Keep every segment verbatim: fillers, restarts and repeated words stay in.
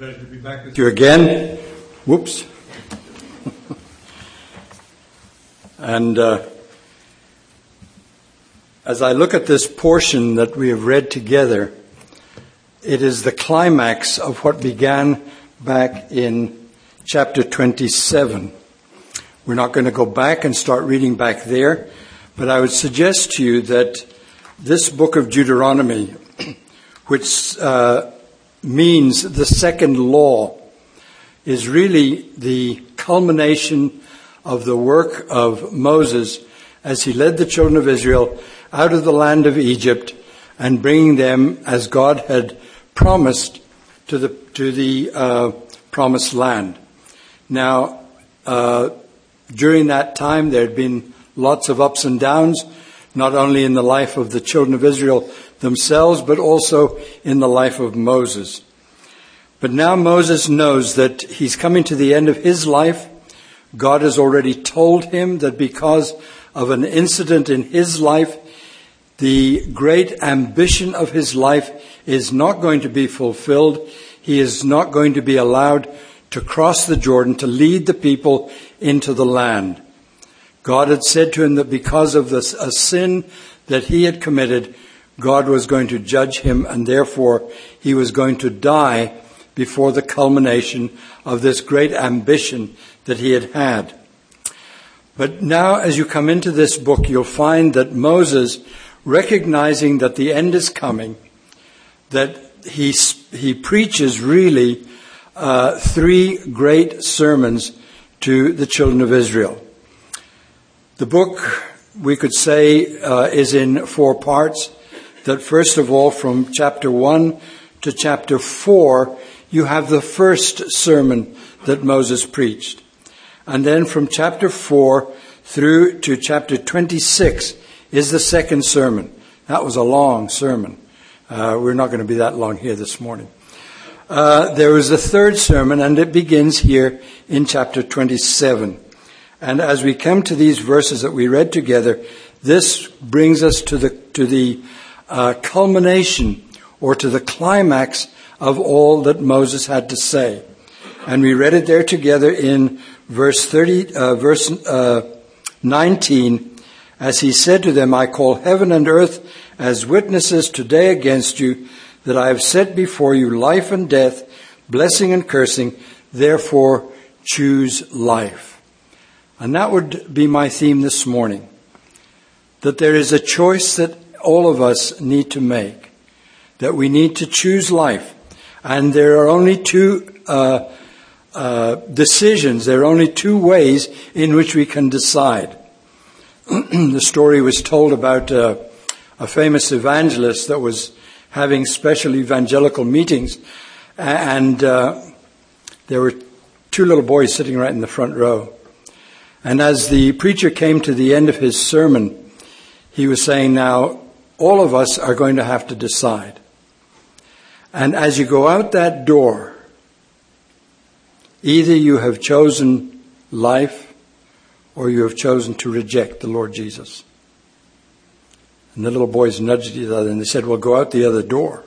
Pleasure to be back with you again. Whoops. And uh, as I look at this portion that we have read together, it is the climax of what began back in chapter twenty-seven. We're not going to go back and start reading back there, but I would suggest to you that this book of Deuteronomy, which uh, means the second law, is really the culmination of the work of Moses as he led the children of Israel out of the land of Egypt and bringing them, as God had promised, to the to the uh, promised land. Now, uh, during that time, there had been lots of ups and downs, not only in the life of the children of Israel themselves, but also in the life of Moses. But now Moses knows that he's coming to the end of his life. God has already told him that because of an incident in his life, the great ambition of his life is not going to be fulfilled. He is not going to be allowed to cross the Jordan to lead the people into the land. God had said to him that because of this, a sin that he had committed, God was going to judge him, and therefore he was going to die before the culmination of this great ambition that he had had. But now, as you come into this book, you'll find that Moses, recognizing that the end is coming, that he he preaches really uh, three great sermons to the children of Israel. The book, we could say, uh, is in four parts. That first of all, from chapter one to chapter four, you have the first sermon that Moses preached. And then from chapter four through to chapter twenty-six is the second sermon. That was a long sermon. Uh, we're not going to be that long here this morning. Uh, there is a third sermon, and it begins here in chapter twenty-seven. And as we come to these verses that we read together, this brings us to the to the uh, culmination or to the climax of all that Moses had to say. And we read it there together in verse thirty, uh, verse uh, nineteen, as he said to them, I call heaven and earth as witnesses today against you, that I have set before you life and death, blessing and cursing, therefore choose life. And that would be my theme this morning, that there is a choice that all of us need to make, that we need to choose life. And there are only two uh, uh, decisions, there are only two ways in which we can decide. The story was told about uh, a famous evangelist that was having special evangelical meetings, and uh, there were two little boys sitting right in the front row. And as the preacher came to the end of his sermon, he was saying, now, all of us are going to have to decide. And as you go out that door, either you have chosen life or you have chosen to reject the Lord Jesus. And the little boys nudged each other and they said, well, go out the other door.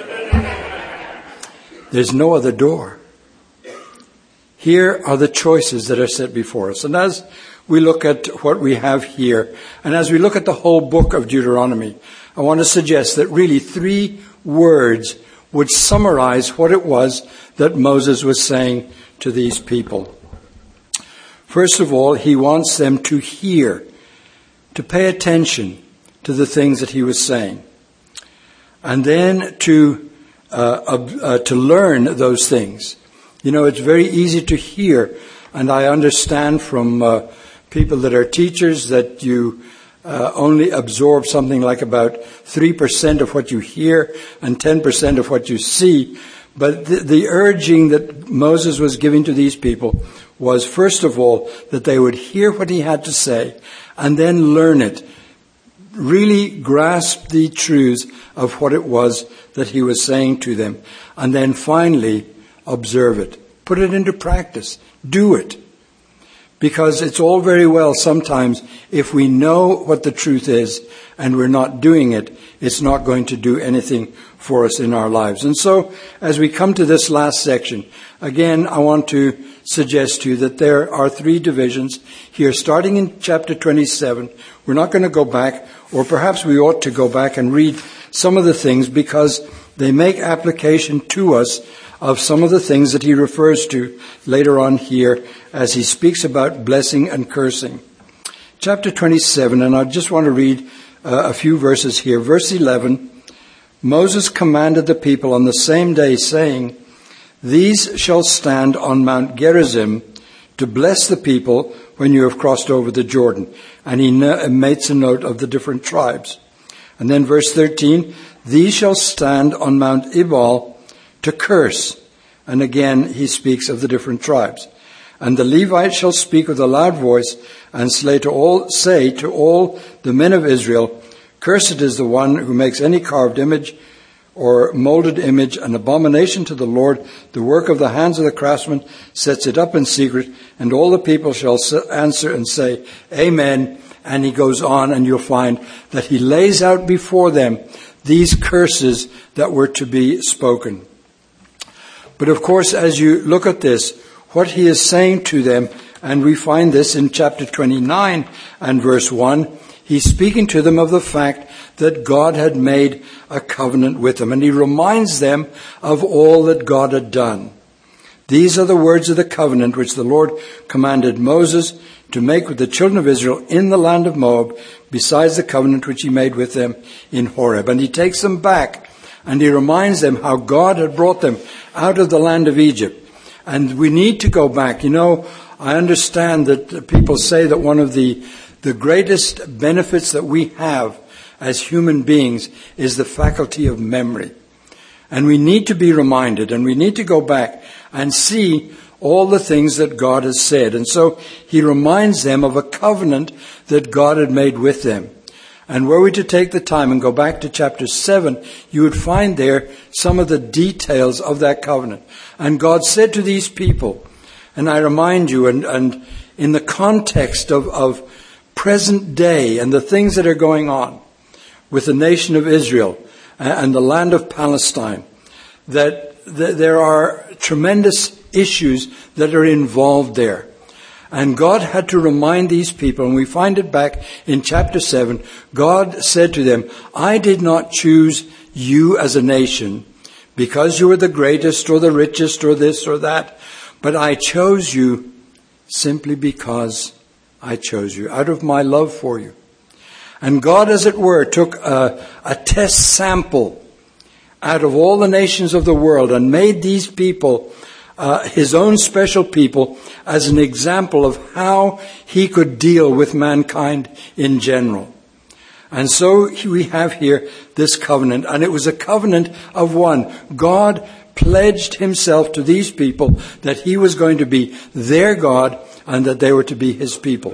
There's no other door. Here are the choices that are set before us. And as we look at what we have here, and as we look at the whole book of Deuteronomy, I want to suggest that really three words would summarize what it was that Moses was saying to these people. First of all, he wants them to hear, to pay attention to the things that he was saying, and then to uh, uh, to learn those things. You know, it's very easy to hear, and I understand from uh, people that are teachers that you uh, only absorb something like about three percent of what you hear and ten percent of what you see. But the, the urging that Moses was giving to these people was, first of all, that they would hear what he had to say and then learn it. Really grasp the truths of what it was that he was saying to them. And then finally, observe it. Put it into practice. Do it. Because it's all very well sometimes if we know what the truth is and we're not doing it, it's not going to do anything for us in our lives. And so, as we come to this last section, again, I want to suggest to you that there are three divisions here, starting in chapter twenty-seven. We're not going to go back, or perhaps we ought to go back and read some of the things because they make application to us of some of the things that he refers to later on here as he speaks about blessing and cursing. Chapter twenty-seven, and I just want to read uh, a few verses here. Verse eleven, Moses commanded the people on the same day, saying, "These shall stand on Mount Gerizim to bless the people when you have crossed over the Jordan." And he no- makes a note of the different tribes. And then verse thirteen, "These shall stand on Mount Ebal to curse." And again, he speaks of the different tribes. "And the Levites shall speak with a loud voice and say to all, say to all the men of Israel, Cursed is the one who makes any carved image or molded image, an abomination to the Lord, the work of the hands of the craftsman, sets it up in secret, and all the people shall answer and say, Amen." And he goes on, and you'll find that he lays out before them these curses that were to be spoken. But of course, as you look at this, what he is saying to them, and we find this in chapter twenty-nine and verse one, he's speaking to them of the fact that God had made a covenant with them, and he reminds them of all that God had done. "These are the words of the covenant which the Lord commanded Moses to make with the children of Israel in the land of Moab, besides the covenant which he made with them in Horeb." And he takes them back, and he reminds them how God had brought them out of the land of Egypt. And we need to go back. You know, I understand that people say that one of the, the greatest benefits that we have as human beings is the faculty of memory. And we need to be reminded, and we need to go back and see all the things that God has said. And so he reminds them of a covenant that God had made with them. And were we to take the time and go back to chapter seven, you would find there some of the details of that covenant. And God said to these people, and I remind you, and, and in the context of, of present day and the things that are going on with the nation of Israel and the land of Palestine, that th- there are tremendous issues that are involved there. And God had to remind these people, and we find it back in chapter seven, God said to them, "I did not choose you as a nation because you were the greatest or the richest or this or that, but I chose you simply because I chose you, out of my love for you." And God, as it were, took a, a test sample out of all the nations of the world and made these people Uh, his own special people as an example of how he could deal with mankind in general. And so we have here this covenant, and it was a covenant of one. God pledged himself to these people that he was going to be their God and that they were to be his people.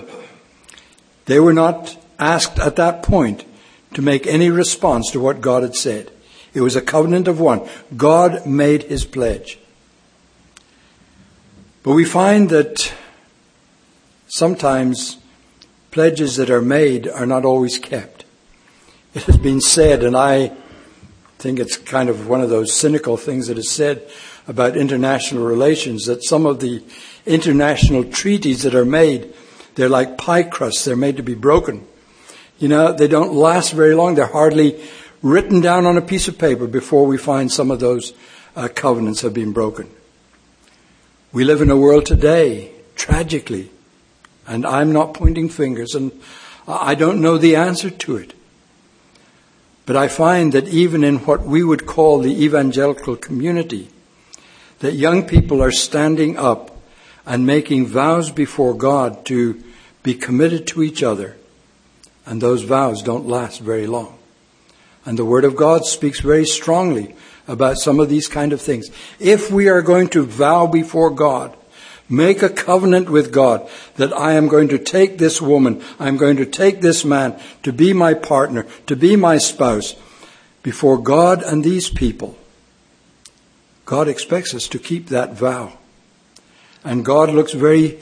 They were not asked at that point to make any response to what God had said. It was a covenant of one. God made his pledge. But we find that sometimes pledges that are made are not always kept. It has been said, and I think it's kind of one of those cynical things that is said about international relations, that some of the international treaties that are made, they're like pie crusts. They're made to be broken. You know, they don't last very long. They're hardly written down on a piece of paper before we find some of those uh, covenants have been broken. We live in a world today, tragically, and I'm not pointing fingers, and I don't know the answer to it. But I find that even in what we would call the evangelical community, that young people are standing up and making vows before God to be committed to each other, and those vows don't last very long. And the Word of God speaks very strongly about some of these kind of things. If we are going to vow before God, make a covenant with God that I am going to take this woman, I'm going to take this man to be my partner, to be my spouse, before God and these people, God expects us to keep that vow. And God looks very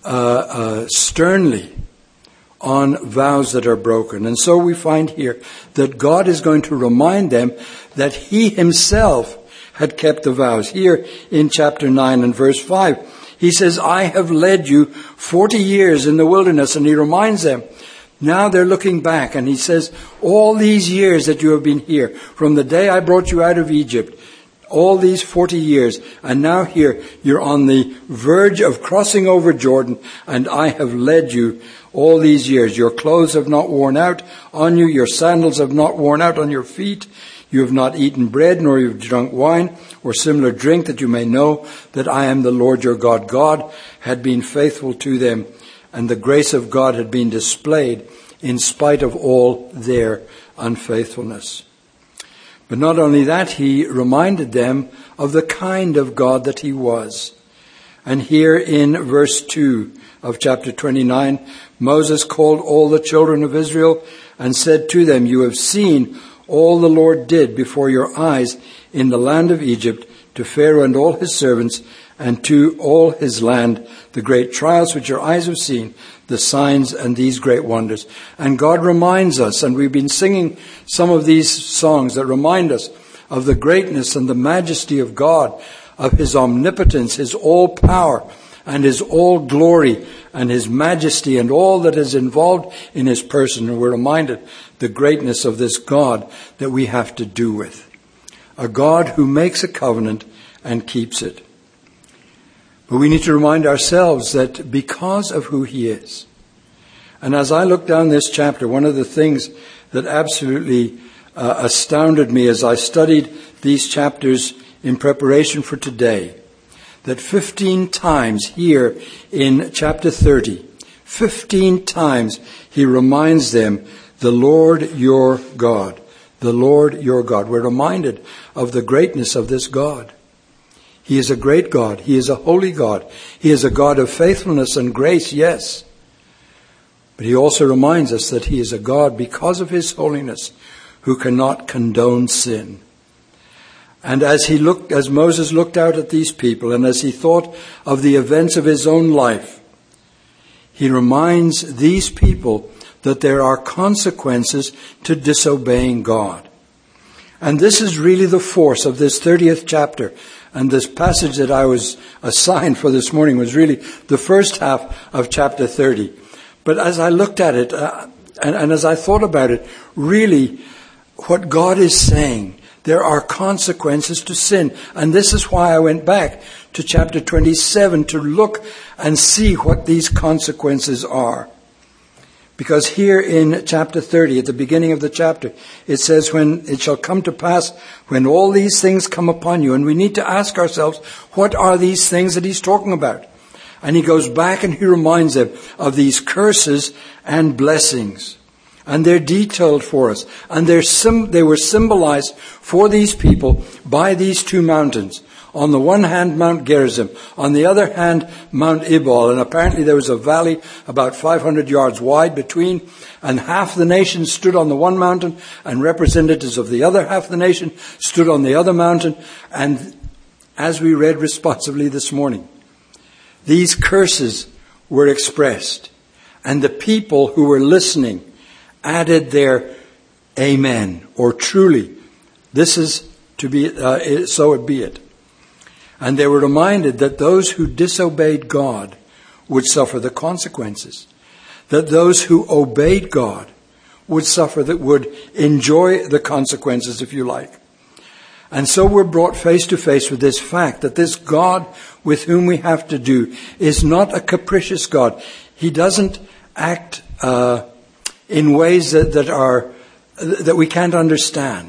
uh, uh, sternly on vows that are broken. And so we find here that God is going to remind them that he himself had kept the vows. Here in chapter nine and verse five, he says, I have led you forty years in the wilderness. And he reminds them, now they're looking back, and he says, all these years that you have been here, from the day I brought you out of Egypt, all these forty years, and now here you're on the verge of crossing over Jordan, and I have led you all these years. Your clothes have not worn out on you, your sandals have not worn out on your feet. You have not eaten bread, nor you've drunk wine or similar drink, that you may know that I am the Lord your God. God had been faithful to them, and the grace of God had been displayed in spite of all their unfaithfulness. But not only that, he reminded them of the kind of God that he was. And here in verse two of chapter twenty-nine, Moses called all the children of Israel and said to them, you have seen all the Lord did before your eyes in the land of Egypt to Pharaoh and all his servants and to all his land, the great trials which your eyes have seen, the signs and these great wonders. And God reminds us, and we've been singing some of these songs that remind us of the greatness and the majesty of God, of his omnipotence, his all power, and his all glory, and his majesty, and all that is involved in his person. And we're reminded the greatness of this God that we have to do with. A God who makes a covenant and keeps it. But we need to remind ourselves that because of who he is. And as I look down this chapter, one of the things that absolutely uh, astounded me as I studied these chapters in preparation for today, that fifteen times here in chapter thirty, fifteen times he reminds them, the Lord your God, the Lord your God. We're reminded of the greatness of this God. He is a great God. He is a holy God. He is a God of faithfulness and grace, yes. But he also reminds us that he is a God, because of his holiness, who cannot condone sin. And as he looked, as Moses looked out at these people, and as he thought of the events of his own life, he reminds these people that there are consequences to disobeying God. And this is really the force of this thirtieth chapter. And this passage that I was assigned for this morning was really the first half of chapter thirty. But as I looked at it, uh, and, and as I thought about it, really what God is saying, there are consequences to sin. And this is why I went back to chapter twenty-seven to look and see what these consequences are. Because here in chapter thirty, at the beginning of the chapter, it says, when it shall come to pass, when all these things come upon you. And we need to ask ourselves, what are these things that he's talking about? And he goes back and he reminds them of these curses and blessings. And they're detailed for us. And they're sim- they were symbolized for these people by these two mountains. On the one hand, Mount Gerizim. On the other hand, Mount Ebal. And apparently there was a valley about five hundred yards wide between. And half the nation stood on the one mountain, and representatives of the other half of the nation stood on the other mountain. And as we read responsively this morning, these curses were expressed. And the people who were listening added their amen, or truly, this is to be, uh, so it be it. And they were reminded that those who disobeyed God would suffer the consequences. That those who obeyed God would suffer, that would enjoy the consequences, if you like. And so we're brought face to face with this fact that this God with whom we have to do is not a capricious God. He doesn't act uh, in ways that, that are that we can't understand.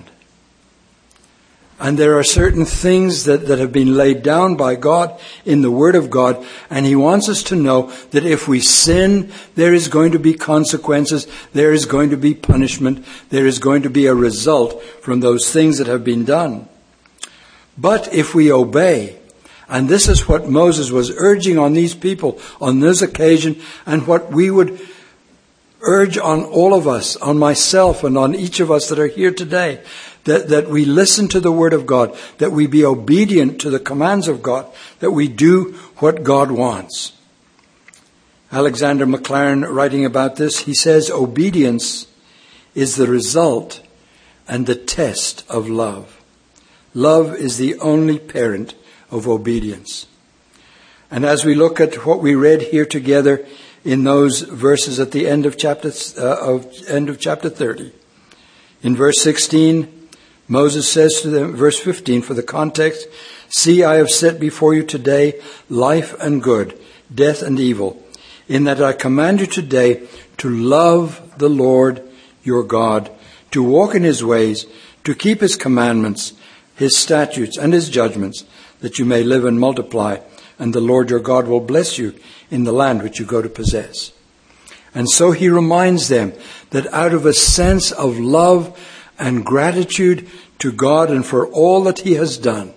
And there are certain things that, that have been laid down by God in the Word of God. And he wants us to know that if we sin, there is going to be consequences. There is going to be punishment. There is going to be a result from those things that have been done. But if we obey, and this is what Moses was urging on these people on this occasion, and what we would urge on all of us, on myself and on each of us that are here today, That, that we listen to the Word of God, that we be obedient to the commands of God, that we do what God wants. Alexander Maclaren, writing about this, he says, obedience is the result and the test of love. Love is the only parent of obedience. And as we look at what we read here together in those verses at the end of chapter uh, of end of chapter thirty, in verse sixteen, Moses says to them, verse fifteen, for the context, see, I have set before you today life and good, death and evil, in that I command you today to love the Lord your God, to walk in his ways, to keep his commandments, his statutes and his judgments, that you may live and multiply, and the Lord your God will bless you in the land which you go to possess. And so he reminds them that out of a sense of love and gratitude to God and for all that he has done,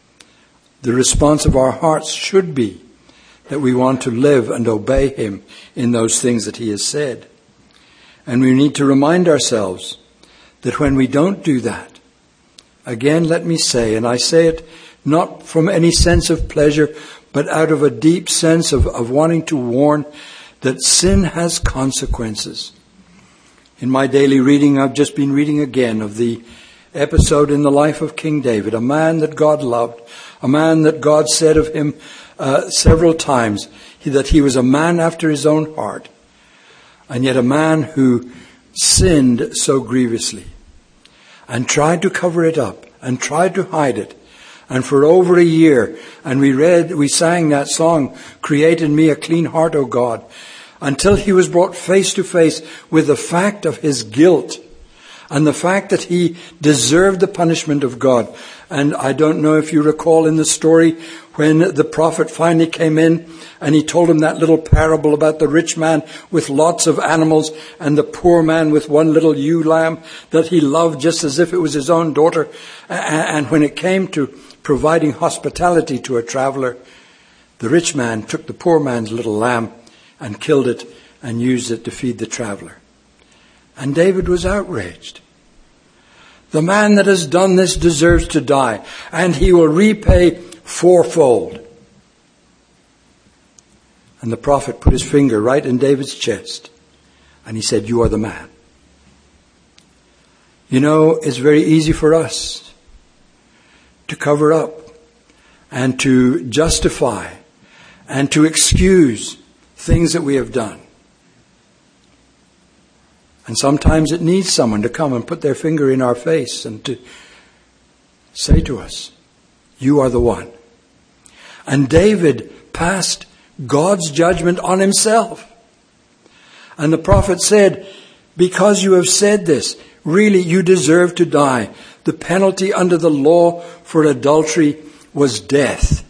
the response of our hearts should be that we want to live and obey him in those things that he has said. And we need to remind ourselves that when we don't do that, again, let me say, and I say it not from any sense of pleasure, but out of a deep sense of, of wanting to warn that sin has consequences. In my daily reading, I've just been reading again of the episode in the life of King David, a man that God loved, a man that God said of him uh, several times that he was a man after his own heart, and yet a man who sinned so grievously and tried to cover it up and tried to hide it. And for over a year, and we read, we sang that song, Create in me a clean heart, O God, until he was brought face to face with the fact of his guilt and the fact that he deserved the punishment of God. And I don't know if you recall in the story when the prophet finally came in and he told him that little parable about the rich man with lots of animals and the poor man with one little ewe lamb that he loved just as if it was his own daughter. And when it came to providing hospitality to a traveler, the rich man took the poor man's little lamb and killed it and used it to feed the traveler. And David was outraged. The man that has done this deserves to die, and he will repay fourfold. And the prophet put his finger right in David's chest, and he said, you are the man. You know, it's very easy for us to cover up and to justify and to excuse things that we have done. And sometimes it needs someone to come and put their finger in our face and to say to us, you are the one. And David passed God's judgment on himself. And the prophet said, because you have said this, really you deserve to die. The penalty under the law for adultery was death.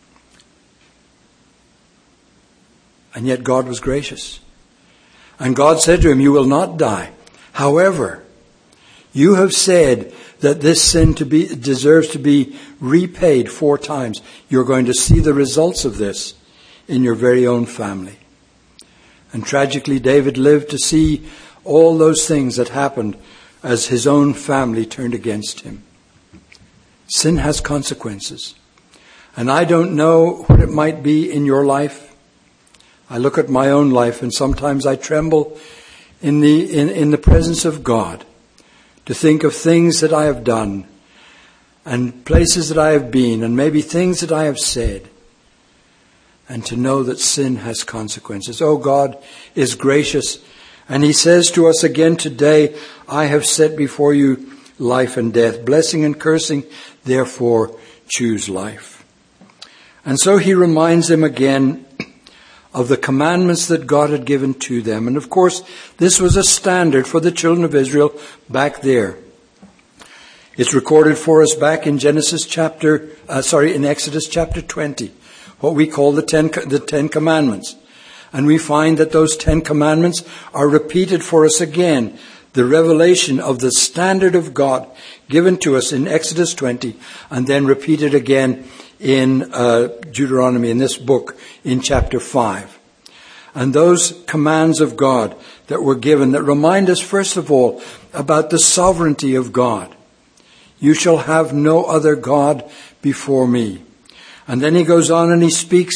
And yet God was gracious. And God said to him, you will not die. However, you have said that this sin to be deserves to be repaid four times. You're going to see the results of this in your very own family. And tragically, David lived to see all those things that happened as his own family turned against him. Sin has consequences. And I don't know what it might be in your life. I look at my own life and sometimes I tremble in the, in, in the presence of God to think of things that I have done and places that I have been and maybe things that I have said, and to know that sin has consequences. Oh, God is gracious, and he says to us again today, I have set before you life and death, blessing and cursing, therefore choose life. And so he reminds them again of the commandments that God had given to them. And of course, this was a standard for the children of Israel back there. It's recorded for us back in Genesis chapter, uh, sorry, in Exodus chapter twenty, what we call the Ten, the Ten Commandments. And we find that those Ten Commandments are repeated for us again. The revelation of the standard of God given to us in Exodus twenty, and then repeated again in uh, Deuteronomy, in this book, in chapter five. And those commands of God that were given that remind us, first of all, about the sovereignty of God. You shall have no other God before me. And then he goes on and he speaks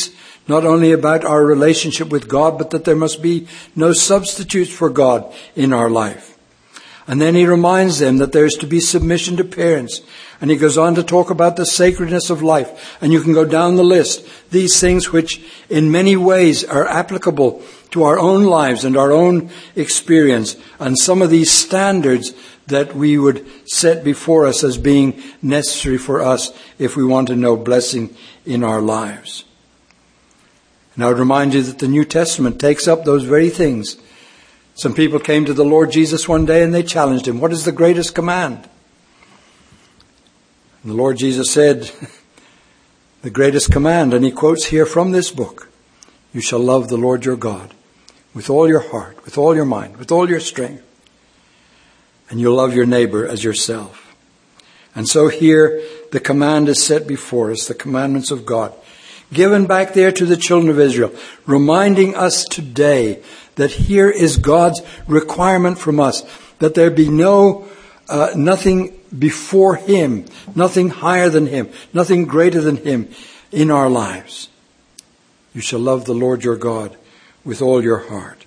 not only about our relationship with God, but that there must be no substitutes for God in our life. And then he reminds them that there is to be submission to parents. And he goes on to talk about the sacredness of life. And you can go down the list. These things which in many ways are applicable to our own lives and our own experience. And some of these standards that we would set before us as being necessary for us if we want to know blessing in our lives. And I would remind you that the New Testament takes up those very things. Some people came to the Lord Jesus one day and they challenged him. What is the greatest command? And the Lord Jesus said, the greatest command, and he quotes here from this book, you shall love the Lord your God with all your heart, with all your mind, with all your strength. And you'll love your neighbor as yourself. And so here the command is set before us, the commandments of God, given back there to the children of Israel, reminding us today that here is God's requirement from us, that there be no, uh, nothing before him, nothing higher than him, nothing greater than him in our lives. You shall love the Lord your God with all your heart.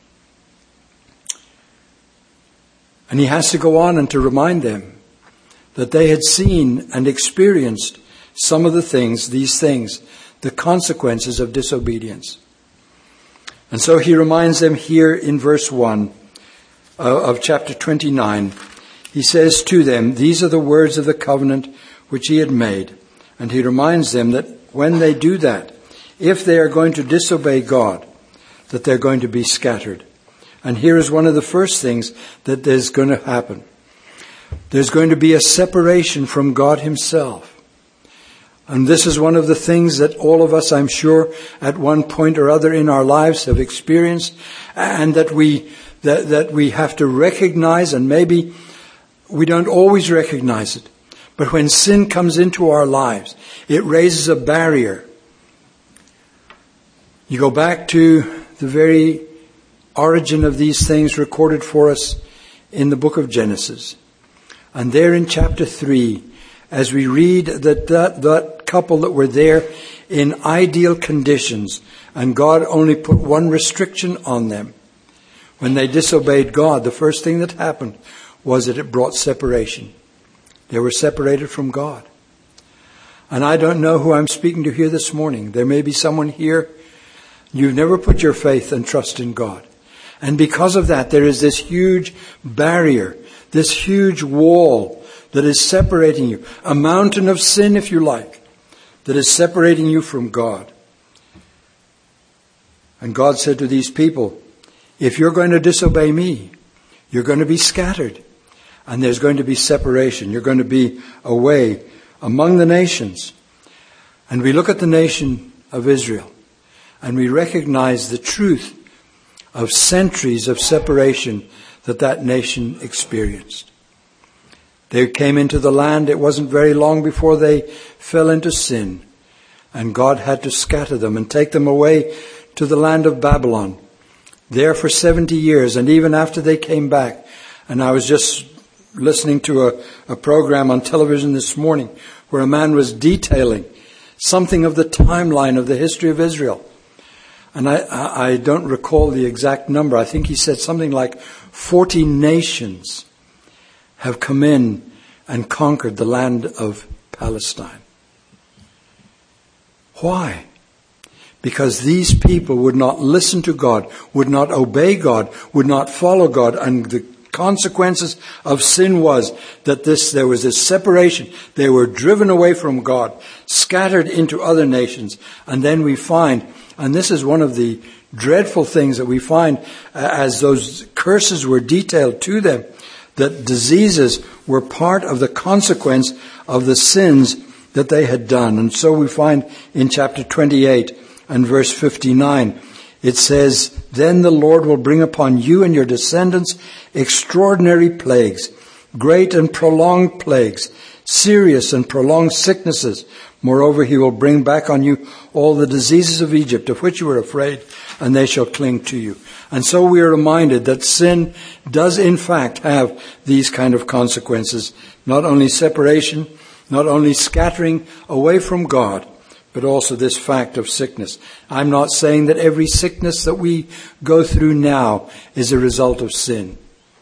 And he has to go on and to remind them that they had seen and experienced some of the things, these things, the consequences of disobedience. And so he reminds them here in verse one of chapter twenty-nine. He says to them, these are the words of the covenant which he had made. And he reminds them that when they do that, if they are going to disobey God, that they're going to be scattered. And here is one of the first things that is going to happen. There's going to be a separation from God himself. And this is one of the things that all of us, I'm sure, at one point or other in our lives have experienced, and that we that, that we have to recognize, and maybe we don't always recognize it. But when sin comes into our lives, it raises a barrier. You go back to the very origin of these things recorded for us in the book of Genesis. And there in chapter three, as we read that, that that couple that were there in ideal conditions, and God only put one restriction on them. When they disobeyed God, the first thing that happened was that it brought separation. They were separated from God. And I don't know who I'm speaking to here this morning. There may be someone here, you've never put your faith and trust in God. And because of that, there is this huge barrier, this huge wall that is separating you. A mountain of sin, if you like, that is separating you from God. And God said to these people, if you're going to disobey me, you're going to be scattered. And there's going to be separation. You're going to be away among the nations. And we look at the nation of Israel, and we recognize the truth of centuries of separation that that nation experienced. They came into the land. It wasn't very long before they fell into sin. And God had to scatter them and take them away to the land of Babylon. There for seventy years. And even after they came back. And I was just listening to a, a program on television this morning where a man was detailing something of the timeline of the history of Israel. And I, I don't recall the exact number. I think he said something like forty nations have come in and conquered the land of Palestine. Why? Because these people would not listen to God, would not obey God, would not follow God. And the consequences of sin was that this there was this separation. They were driven away from God, scattered into other nations. And then we find, and this is one of the dreadful things that we find as those curses were detailed to them, that diseases were part of the consequence of the sins that they had done. And so we find in chapter twenty-eight and verse fifty-nine, it says, then the Lord will bring upon you and your descendants extraordinary plagues, great and prolonged plagues, serious and prolonged sicknesses. Moreover, he will bring back on you all the diseases of Egypt, of which you were afraid, and they shall cling to you. And so we are reminded that sin does in fact have these kind of consequences. Not only separation, not only scattering away from God, but also this fact of sickness. I'm not saying that every sickness that we go through now is a result of sin.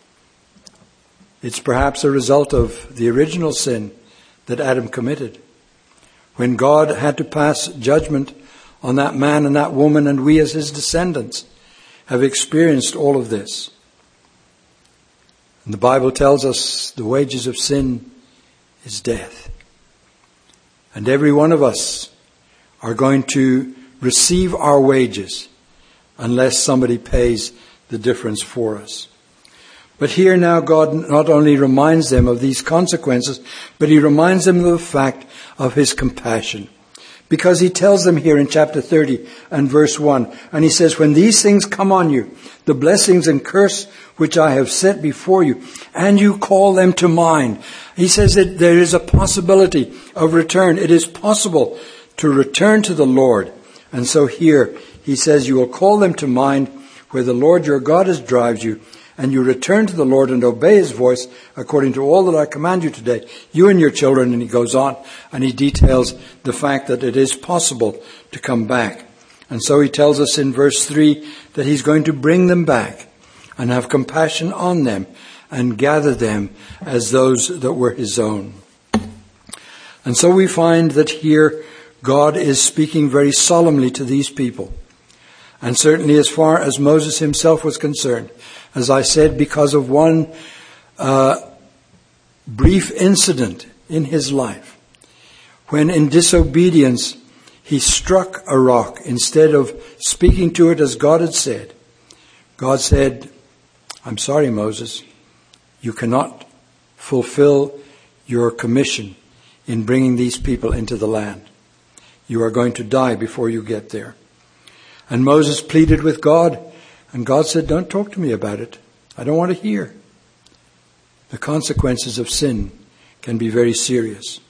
It's perhaps a result of the original sin that Adam committed, when God had to pass judgment on that man and that woman, and we as his descendants have experienced all of this. And the Bible tells us the wages of sin is death. And every one of us are going to receive our wages unless somebody pays the difference for us. But here now God not only reminds them of these consequences, but he reminds them of the fact of his compassion. Because he tells them here in chapter thirty and verse one, and he says, when these things come on you, the blessings and curse which I have set before you, and you call them to mind. He says that there is a possibility of return. It is possible to return to the Lord. And so here he says, you will call them to mind where the Lord your God has drives you, and you return to the Lord and obey his voice according to all that I command you today, you and your children. And he goes on and he details the fact that it is possible to come back. And so he tells us in verse three that he's going to bring them back and have compassion on them and gather them as those that were his own. And so we find that here God is speaking very solemnly to these people. And certainly as far as Moses himself was concerned, as I said, because of one uh, brief incident in his life, when in disobedience he struck a rock instead of speaking to it as God had said. God said, I'm sorry, Moses, you cannot fulfill your commission in bringing these people into the land. You are going to die before you get there. And Moses pleaded with God, and God said, don't talk to me about it. I don't want to hear. The consequences of sin can be very serious.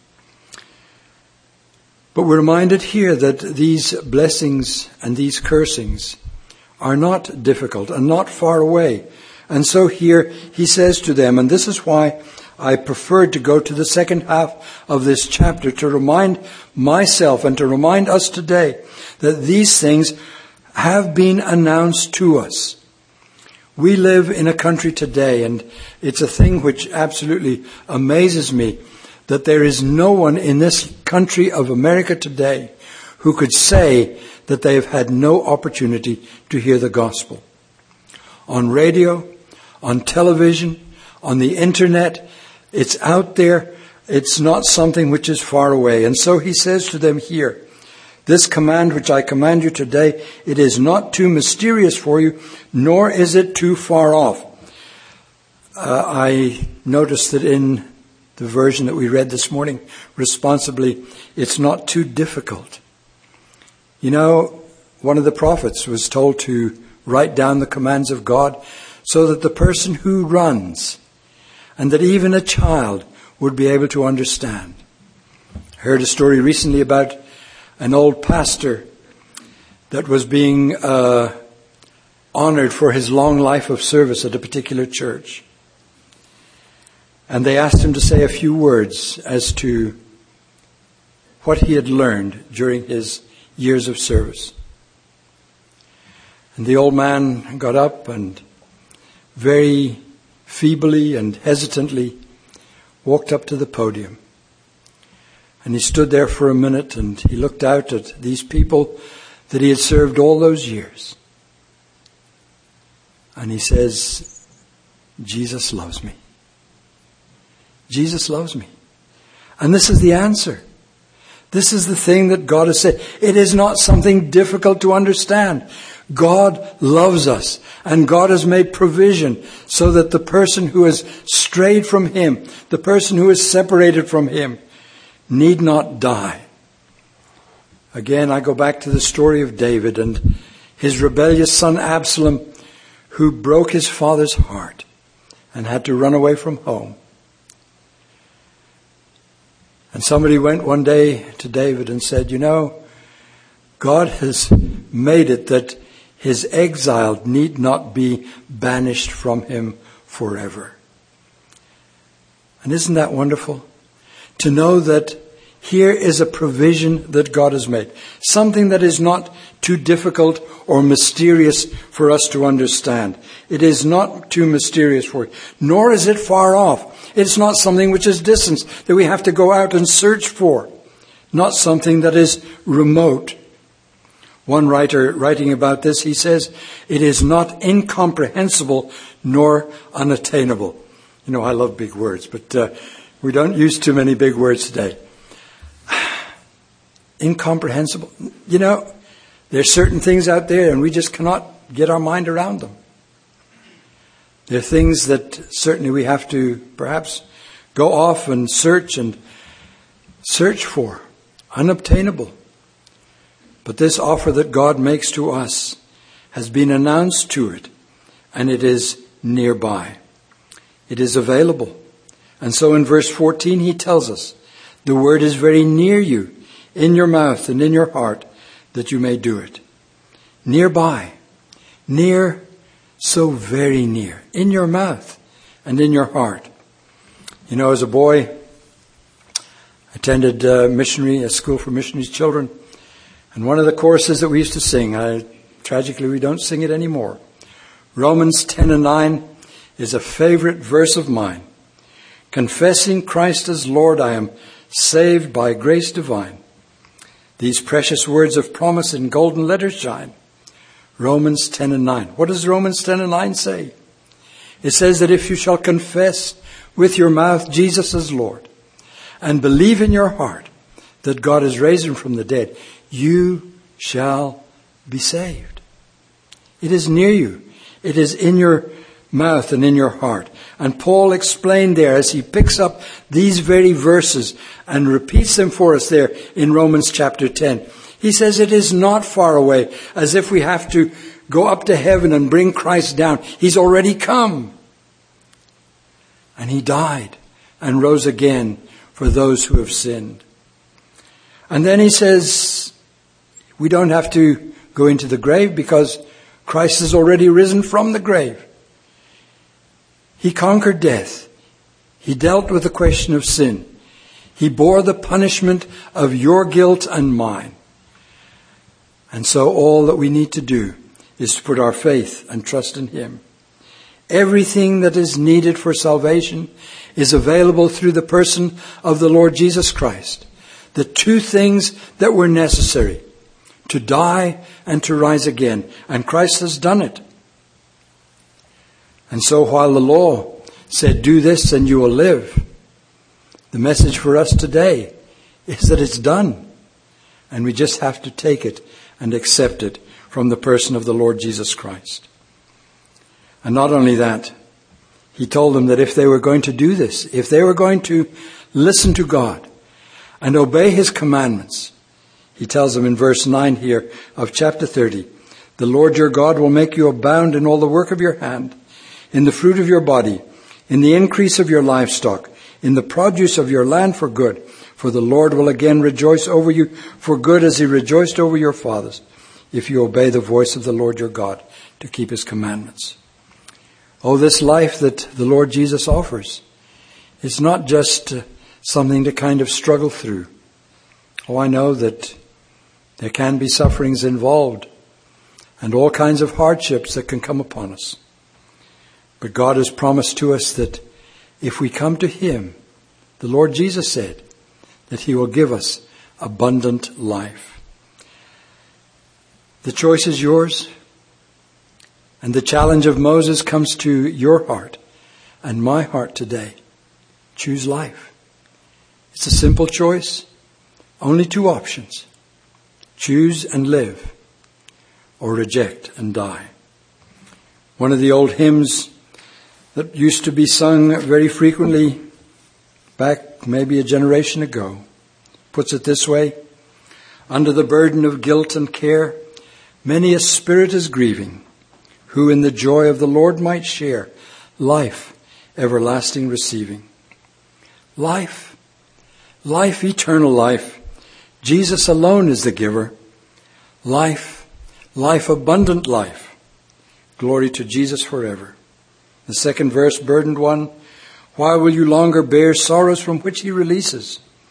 But we're reminded here that these blessings and these cursings are not difficult and not far away. And so here he says to them, and this is why I preferred to go to the second half of this chapter, to remind myself and to remind us today that these things have been announced to us. We live in a country today, and it's a thing which absolutely amazes me, that there is no one in this country of America today who could say that they have had no opportunity to hear the gospel. On radio, on television, on the internet, it's out there. It's not something which is far away. And so he says to them here, this command which I command you today, it is not too mysterious for you, nor is it too far off. Uh, I noticed that in the version that we read this morning, responsibly, it's not too difficult. You know, one of the prophets was told to write down the commands of God so that the person who runs, and that even a child would be able to understand. I heard a story recently about an old pastor that was being uh, honored for his long life of service at a particular church. And they asked him to say a few words as to what he had learned during his years of service. And the old man got up and very feebly and hesitantly walked up to the podium. And he stood there for a minute and he looked out at these people that he had served all those years. And he says, Jesus loves me. Jesus loves me. And this is the answer. This is the thing that God has said. It is not something difficult to understand. God loves us, and God has made provision so that the person who has strayed from him, the person who is separated from him, need not die. Again, I go back to the story of David and his rebellious son Absalom, who broke his father's heart and had to run away from home. And somebody went one day to David and said, you know, God has made it that his exile need not be banished from him forever. And isn't that wonderful? To know that Here is a provision that God has made. Something that is not too difficult or mysterious for us to understand. It is not too mysterious for you, nor is it far off. It's not something which is distant that we have to go out and search for. Not something that is remote. One writer writing about this, he says, it is not incomprehensible nor unattainable. You know, I love big words, but uh, we don't use too many big words today. Incomprehensible. You know, there's certain things out there and we just cannot get our mind around them. There are things that certainly we have to perhaps go off and search and search for. Unobtainable. But this offer that God makes to us has been announced to it, and it is nearby. It is available. And so in verse fourteen he tells us, the word is very near you, in your mouth and in your heart, that you may do it. Nearby. Near, so very near. In your mouth and in your heart. You know, as a boy, I attended a missionary, a school for missionaries' children. And one of the choruses that we used to sing, I, tragically we don't sing it anymore. Romans ten and nine is a favorite verse of mine. Confessing Christ as Lord, I am saved by grace divine. These precious words of promise in golden letters shine. Romans ten and nine. What does Romans ten and nine say? It says that if you shall confess with your mouth Jesus as Lord and believe in your heart that God has raised him from the dead, you shall be saved. It is near you. It is in your mouth and in your heart. And Paul explained there as he picks up these very verses and repeats them for us there in Romans chapter ten. He says it is not far away, as if we have to go up to heaven and bring Christ down. He's already come. And he died and rose again for those who have sinned. And then he says, we don't have to go into the grave because Christ has already risen from the grave. He conquered death. He dealt with the question of sin. He bore the punishment of your guilt and mine. And so all that we need to do is to put our faith and trust in him. Everything that is needed for salvation is available through the person of the Lord Jesus Christ. The two things that were necessary, to die and to rise again. And Christ has done it. And so while the law said, do this and you will live, the message for us today is that it's done. And we just have to take it and accept it from the person of the Lord Jesus Christ. And not only that, he told them that if they were going to do this, if they were going to listen to God and obey his commandments, he tells them in verse nine here of chapter thirty, the Lord your God will make you abound in all the work of your hand, in the fruit of your body, in the increase of your livestock, in the produce of your land for good. For the Lord will again rejoice over you for good as he rejoiced over your fathers, if you obey the voice of the Lord your God to keep his commandments. Oh, this life that the Lord Jesus offers is not just uh, something to kind of struggle through. Oh, I know that there can be sufferings involved and all kinds of hardships that can come upon us. But God has promised to us that if we come to him, the Lord Jesus said that he will give us abundant life. The choice is yours. And the challenge of Moses comes to your heart and my heart today. Choose life. It's a simple choice. Only two options. Choose and live, or reject and die. One of the old hymns that used to be sung very frequently back maybe a generation ago puts it this way: under the burden of guilt and care, many a spirit is grieving, who in the joy of the Lord might share life everlasting receiving. Life, life, eternal life. Jesus alone is the giver. Life, life, abundant life. Glory to Jesus forever. The second verse, burdened one, why will you longer bear sorrows from which he releases?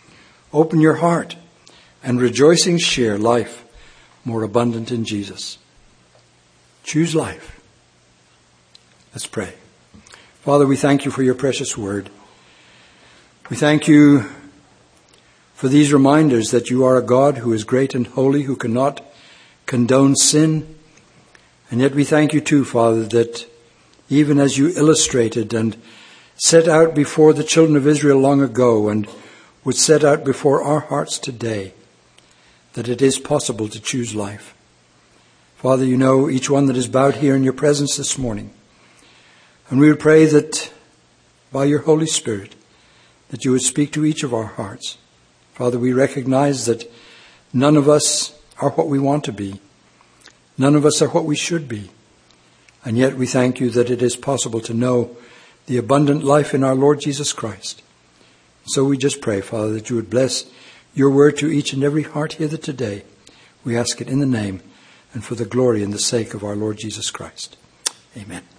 Open your heart and rejoicing share life more abundant in Jesus. Choose life. Let's pray. Father, we thank you for your precious word. We thank you for these reminders that you are a God who is great and holy, who cannot condone sin. And yet we thank you too, Father, that even as you illustrated and set out before the children of Israel long ago and would set out before our hearts today, that it is possible to choose life. Father, you know each one that is bowed here in your presence this morning. And we would pray that by your Holy Spirit, that you would speak to each of our hearts. Father, we recognize that none of us are what we want to be. None of us are what we should be. And yet we thank you that it is possible to know the abundant life in our Lord Jesus Christ. So we just pray, Father, that you would bless your word to each and every heart here today. We ask it in the name and for the glory and the sake of our Lord Jesus Christ. Amen.